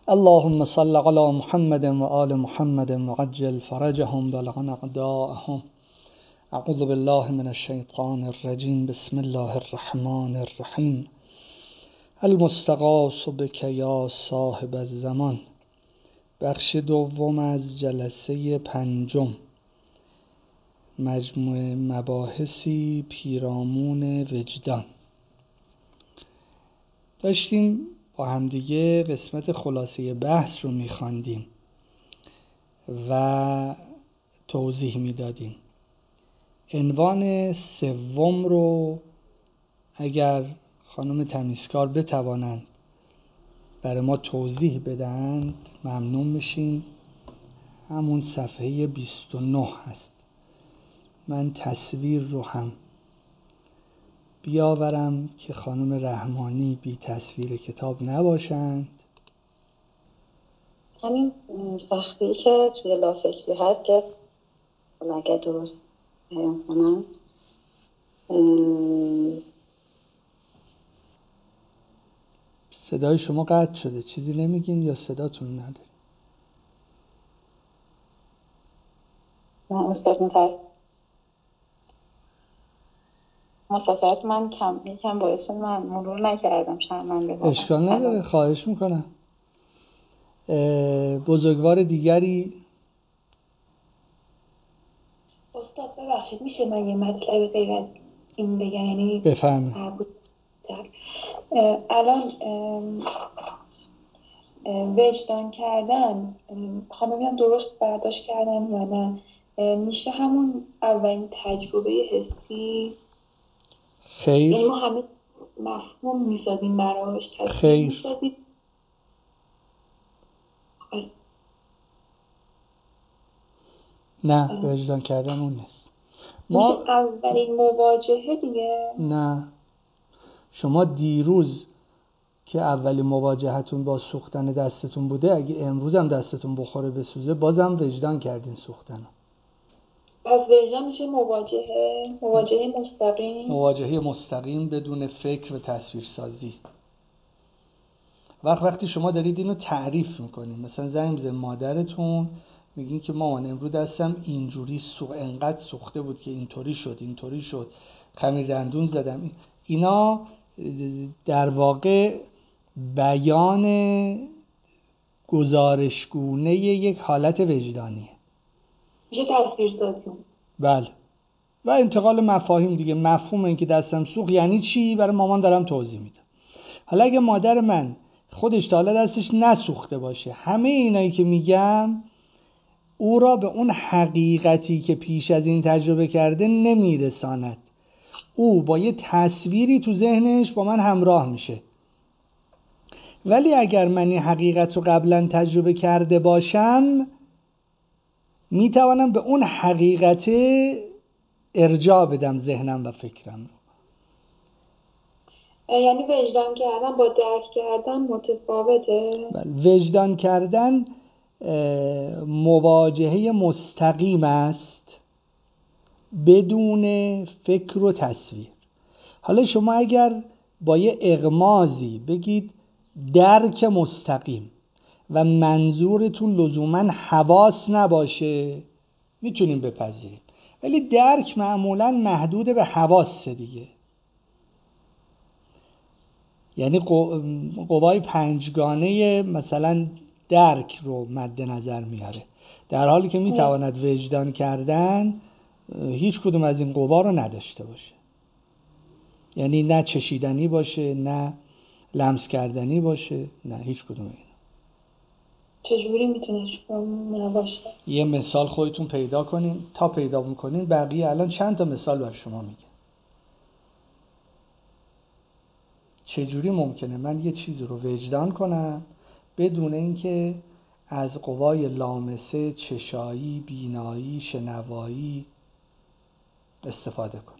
اللهم صل على محمد و آل محمد وعجل فرجهم بلغ أعداءهم. اعوذ بالله من الشیطان الرجیم. بسم الله الرحمن الرحیم. المستغاث بک یا صاحب الزمان. بخش دوم از جلسه پنجم، مجموعه مباحثی پیرامون وجدان. داشتیم با همدیگه قسمت خلاصه بحث رو میخواندیم و توضیح میدادیم. عنوان سوم رو اگر خانم تمیزکار بتوانند برای ما توضیح بدند ممنون میشیم. همون صفحه 29 هست. من تصویر رو هم بیاورم که خانم رحمانی بی تصویر کتاب نباشند. همین سختی که توی لافکری هست که اگه درست بیان کنم، صدای شما قطع شده. چیزی نمیگین یا صداتون نداری؟ من استاد مسافرت من یکم باعث شد من مرور نکردم، شرمنده باشم. اشکال نداره، خواهش میکنم. بزرگوار دیگری استاد ببخشید میشه من یه مطلب غیر از این بگم؟ یعنی بفرمایید. الان وجدان کردن میخوام ببینم درست برداشت کردم یا نه. میشه همون اولین تجربه حسی؟ خیر. یعنی ما همه مفهوم میسازیم براش، خیر. میسازیم. نه، وجدان کردن اون نیست. میشه اولین مواجهه دیگه؟ نه، شما دیروز که اولین مواجهتون با سوختن دستتون بوده، اگه امروز هم دستتون بخوره بسوزه بازم وجدان کردین سوختن. پس وجدان میشه مواجهه مستقیم. مواجهه مستقیم بدون فکر و تصویر سازی. وقتی شما دارید اینو تعریف میکنین، مثلا زنگ بزنید مادرتون میگین که مامان امروز دستم اینجوری انقدر سوخته بود که اینطوری شد، خمیر دندون زدم. اینا در واقع بیان گزارشگونه یک حالت وجدانیه. میشه تصویر سازی. بله. و انتقال مفاهیم دیگه. مفهوم این که دستم سوخت یعنی چی برای مامان دارم توضیح میدم. حالا اگه مادر من خودش تا حالا دستش نسوخته باشه، همه اینایی که میگم او را به اون حقیقتی که پیش از این تجربه کرده نمیرساند. او با یه تصویری تو ذهنش با من همراه میشه. ولی اگر من این حقیقت رو قبلا تجربه کرده باشم، میتوانم به اون حقیقت ارجاع بدم ذهنم و فکرم رو. یعنی وجدان کردن با درک کردن متفاوته؟ بله. وجدان کردن مواجهه مستقیم است بدون فکر و تصویر. حالا شما اگر با یه اغمازی بگید درک مستقیم و منظورتون لزوما حواس نباشه میتونیم بپذیریم، ولی درک معمولا محدود به حواس دیگه. یعنی قوای پنجگانه مثلا درک رو مد نظر میاره، در حالی که میتواند وجدان کردن هیچ کدوم از این قوا رو نداشته باشه. یعنی نه چشیدنی باشه، نه لمس کردنی باشه، نه هیچ کدوم اینا. چجوری میتونه نباشه؟ یه مثال خودتون پیدا کنین. تا پیدا میکنین بقیه الان چند تا مثال بر شما میگم. چجوری ممکنه من یه چیزی رو وجدان کنم بدون اینکه از قوای لامسه، چشایی، بینایی، شنوایی استفاده کنم؟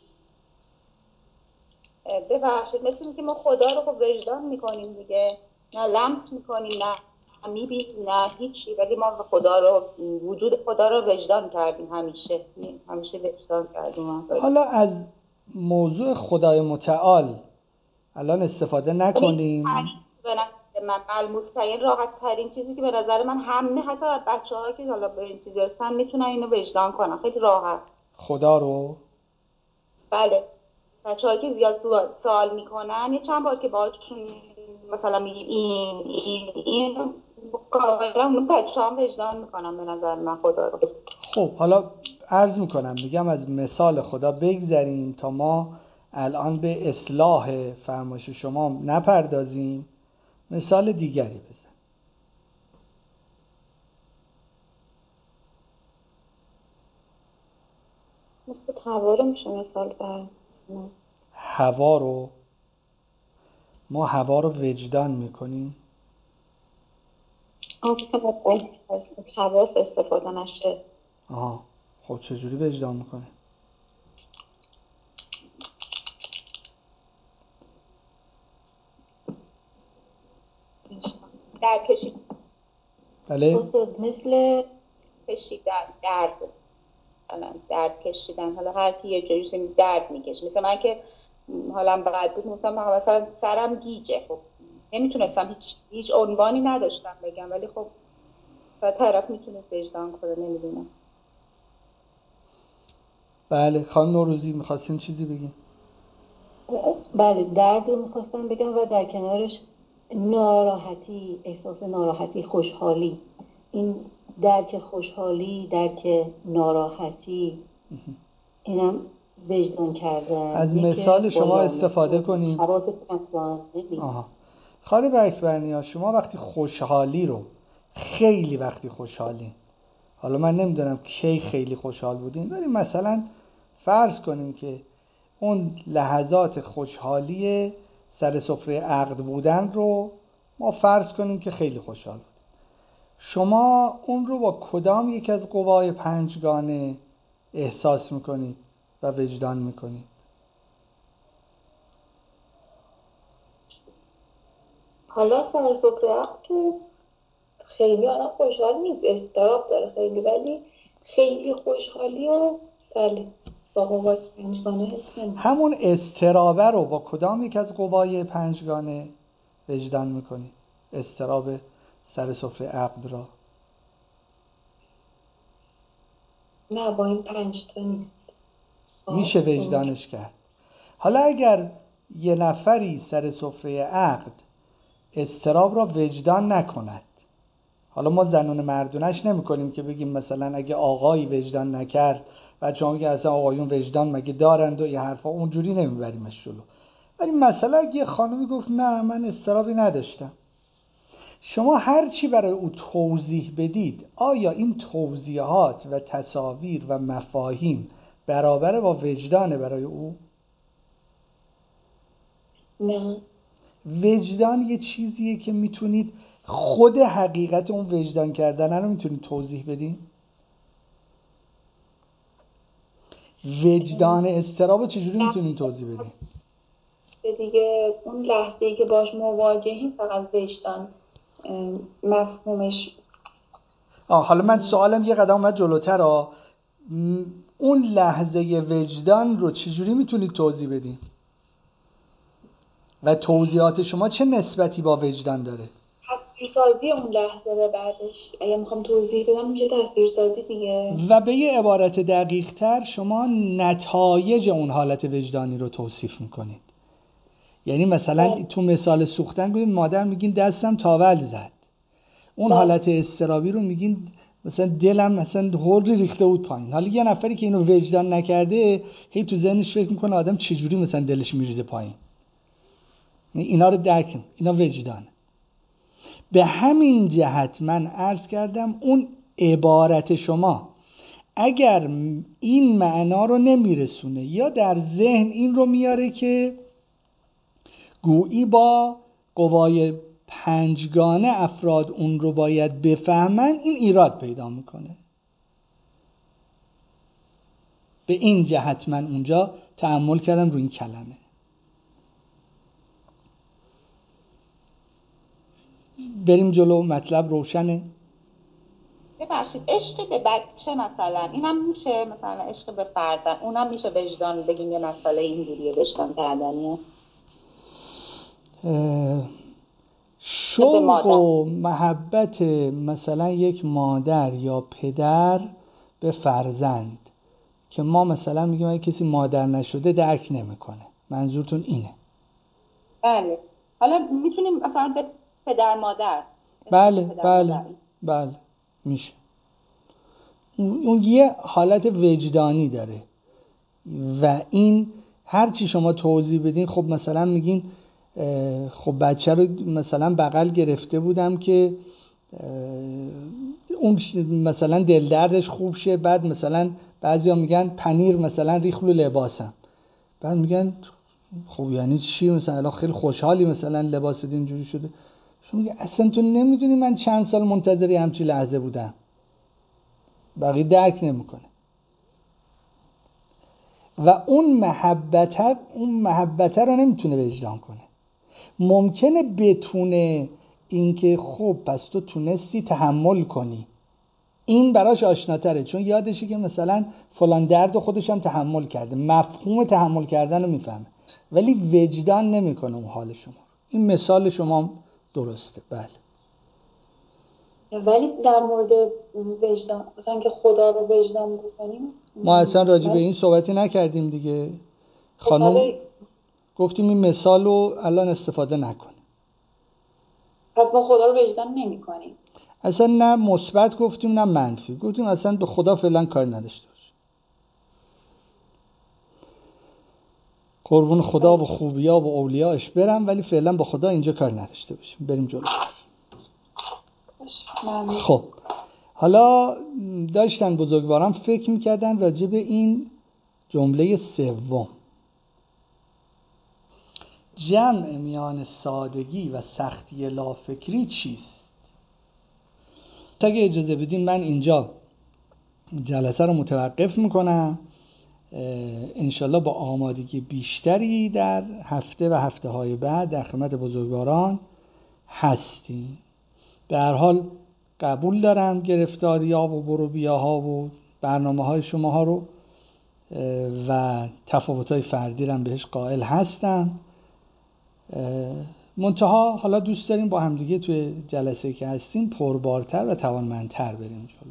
ببخشید، مثل اینکه ما خدا رو خب وجدان میکنیم دیگه، نه لمس میکنیم، نه میبینیم، نه هیچی، ولی ما خدا رو، وجود خدا رو وجدان کردیم. همیشه وجدان کردیم. حالا از موضوع خدای متعال الان استفاده نکنیم. من ملموس‌ترین راحت ترین چیزی که به نظر من همه حتی بچه‌ها که حالا به این چیز هستن میتونن اینو وجدان کنن خیلی راحت. خدا رو؟ بله، بچه‌هایی که زیاد سوال میکنن یه چند بار که باهاشون مثلا میگیم این کاملا اون بچه‌ها هم وجدان میکنن به نظر من خدا رو. خب حالا عرض میکنم میگم از مثال خدا بگذریم تا ما الان به اصلاح فرمایش شما نپردازیم، مثال دیگری بزن. مثل هوا رو میشه مثال زد. هوا رو ما هوا رو وجدان میکنیم؟ حواس استفاده نشه. آها، خب چجوری وجدان میکنه؟ درد کشیدن. بله؟ مثل کشیدن، درد کشیدن. حالا هر کی یه جوری درد میکشه. مثل من که حالم بد بود مثلا سرم گیجه، خب نمیتونستم هیچ عنوانی نداشتم بگم، ولی خب طرف میتونست وجدان کنه، نمیدونم. بله خانم نوروزی میخواستین چیزی بگین؟ بله، درد رو میخواستم بگم و در کنارش ناراحتی، احساس ناراحتی، خوشحالی. این درک خوشحالی، درک ناراحتی، اینم وجدان کردن. از مثال شما استفاده کنیم. حواس پنجگانه. آها. خاله اکبرنیا، شما وقتی خوشحالی رو خیلی وقتی خوشحالین، حالا من نمیدونم کی خیلی خوشحال بودین، ولی مثلا فرض کنیم که اون لحظات خوشحالی سر سفره عقد بودن رو ما فرض کنیم که خیلی خوشحال بود. شما اون رو با کدام یک از قوای پنجگانه احساس میکنید و وجدان میکنید؟ حالا سر سفره عقد که خیلی آدم خوشحال نیست، اضطراب داره خیلی، ولی خیلی خوشحالی و بله با قوای پنجگانه حس نمی‌کنم. همون اضطرابه رو با کدام یک از قوای پنجگانه وجدان میکنید؟ اضطراب سر سفره عقد را؟ نه، با این 5 تا نیست. میشه وجدانش کرد. حالا اگر یه نفری سر سفره عقد اضطراب را وجدان نکند، حالا ما زنون مردونش نمی کنیم که بگیم مثلا اگه آقایی وجدان نکرد بچه هم که اصلا آقایون وجدان مگه دارند و یه حرفا، اونجوری نمیبریمش جلو. ولی مثلا اگه یه خانمی گفت نه من اضطرابی نداشتم، شما هر چی برای او توضیح بدید، آیا این توضیحات و تصاویر و مفاهیم برابر با وجدانه برای او؟ نه. وجدان یه چیزیه که میتونید خود حقیقت اون وجدان کردن رو میتونید توضیح بدین. وجدان اضطراب چجوری میتونید توضیح بدین؟ دیگه اون لحظه‌ای که باش مواجهیم فقط وجدان مفهومش. حالا من سوالم یه قدم اومد جلوتر. اون لحظه وجدان رو چجوری میتونید توضیح بدین؟ و توضیحات شما چه نسبتی با وجدان داره؟ تصویرسازی اون لحظه به بعدش اگه میخوام توضیح بدم میشه تصویرسازی دیگه. و به یه عبارت دقیق تر شما نتایج اون حالت وجدانی رو توصیف میکنید. یعنی مثلا تو مثال سوختن گفتید مادر میگین دستم تاول زد، اون حالت اضطرابی رو میگین مثلا دلم مثلا هولی ریخته بود پایین. حالا یه نفری که اینو وجدان نکرده هی تو ذهنش فکر میکنه آدم چجوری مثلا دلش میریزه پایین. اینا رو درک کن، اینا وجدان. به همین جهت من عرض کردم اون عبارت شما اگر این معنا رو نمیرسونه یا در ذهن این رو میاره که گویی با قوای پنجگانه افراد اون رو باید بفهمن، این ایراد پیدا میکنه. به این جهت من اونجا تأمل کردم روی این کلمه. بریم جلو، مطلب روشنه؟ ببخشید عشق به بچه مثلا اینم میشه، مثلا عشق به فرزند اونم میشه وجدان بگیم یه مسئله اینجوریه وجدان کردنیه؟ شوق و محبت مثلا یک مادر یا پدر به فرزند که ما مثلا میگیم اگه کسی مادر نشده درک نمیکنه، منظورتون اینه؟ بله. حالا میتونیم مثلا به پدر مادر. بله میشه. اون یه حالت وجدانی داره و این هر چی شما توضیح بدین، خب مثلا میگین خب بچه رو مثلا بغل گرفته بودم که اون مثلا دل دردش خوب شه، بعد مثلا بعضیا میگن پنیر مثلا ریخلو لباسم، بعد میگن خب یعنی چی؟ مثلا خیلی خوشحالی مثلا لباست اینجوری شده. شما میگه اصلا تو نمیدونی من چند سال منتظری همچی لحظه بودم. بقیه درک نمیکنه. و اون محبت رو نمیتونه وجدان کنه. ممکنه بتونه اینکه خب پس تو تونستی تحمل کنی، این براش آشناتره، چون یادشه که مثلا فلان درد خودش هم تحمل کرده، مفهوم تحمل کردن رو میفهمه، ولی وجدان نمیکنه اون حال شما. این مثال شما درسته. بله. ولی در مورد وجدان مثلا که خدا رو وجدان بکنیم، ما اصلا راجع به این صحبتی نکردیم دیگه خانم. گفتیم این مثال رو الان استفاده نکنیم. پس ما خدا رو وجدان نمی کنیم. اصلا نه مثبت گفتیم نه منفی گفتیم، اصلا به خدا فعلا کار نداشته باشه. قربون خدا و خوبیا و اولیاش برم، ولی فعلا با خدا اینجا کار نداشته باشیم. بریم جلو. خب حالا داشتن بزرگواران فکر میکردن راجع به این جمله سوم، جمع میان سادگی و سختی لافکری چیست؟ اگه اجازه بدین من اینجا جلسه رو متوقف میکنم. انشالله با آمادگی بیشتری در هفته و هفته های بعد در خدمت بزرگواران هستیم. به هر حال قبول دارم گرفتاری‌ها و بروبیاها و برنامه‌های شماها رو و تفاوت‌های فردی رو بهش قائل هستم. منتها حالا دوست داریم با همدیگه توی جلسه که هستیم پربارتر و توانمندتر بریم جلو.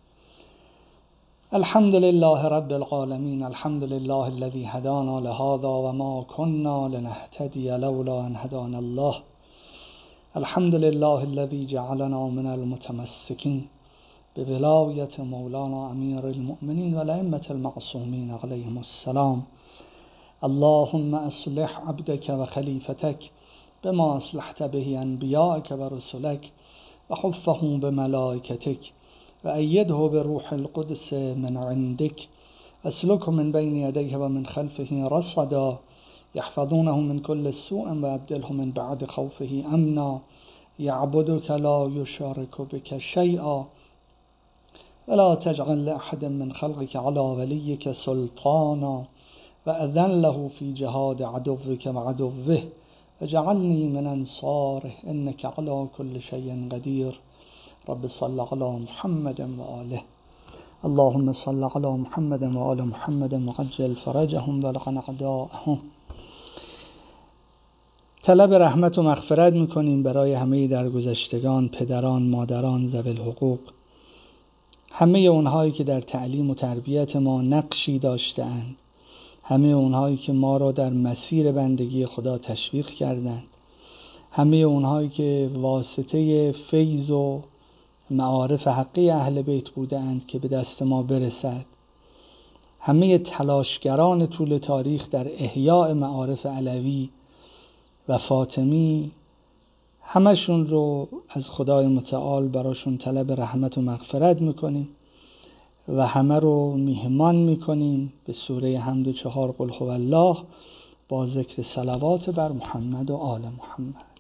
الحمد لله رب العالمین، الحمد لله الذي هدانا لهذا وما كنا لنهتدي لولا ان هدانا الله، الحمد لله الذي جعلنا من المتمسكين بولاية مولانا امير المؤمنين والائمة المعصومين عليهم السلام. اللهم اصلح عبدك وخليفتك بما اصلحت به انبياءك ورسلك وحفه بملائكتك وأيده بروح القدس من عندك، أسلكه من بين يديه ومن خلفه رصدا، يحفظونه من كل سوء وأبدله من بعد خوفه أمنا، يعبدك لا يشارك بك شيئا، ولا تجعل لأحد من خلقك على وليك سلطانا، وأذن له في جهاد عدوك وعدوه، وجعلني من أنصاره إنك على كل شيء قدير. رب صل على محمد وآله، اللهم صل على محمد وآل محمد وعجل فرجهم ولعن أعداءهم. طلب رحمت و مغفرت میکنیم برای همه درگذشتگان، پدران، مادران، ذوی الحقوق، همه اونهایی که در تعلیم و تربیت ما نقشی داشتند، همه اونهایی که ما را در مسیر بندگی خدا تشویق کردند، همه اونهایی که واسطه فیض و معارف حقی اهل بیت بودند که به دست ما برسد، همه تلاشگران طول تاریخ در احیاء معارف علوی و فاطمی، همشون رو از خدای متعال براشون طلب رحمت و مغفرت میکنیم و همه رو میهمان میکنیم به سوره حمد و 4 قل هو الله با ذکر صلوات بر محمد و آل محمد.